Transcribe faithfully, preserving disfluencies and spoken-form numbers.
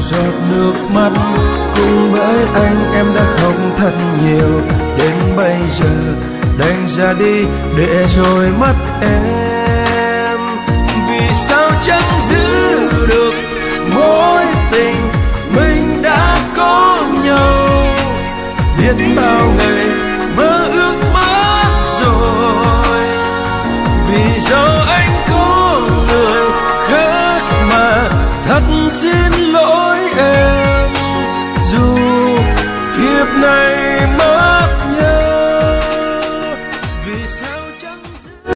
giọt nước mắt. Cũng bởi anh em đã khóc thật nhiều, đến bây giờ đành ra đi để rồi mất em. Vì sao chẳng giữ được mối tình mình đã có nhau, biết bao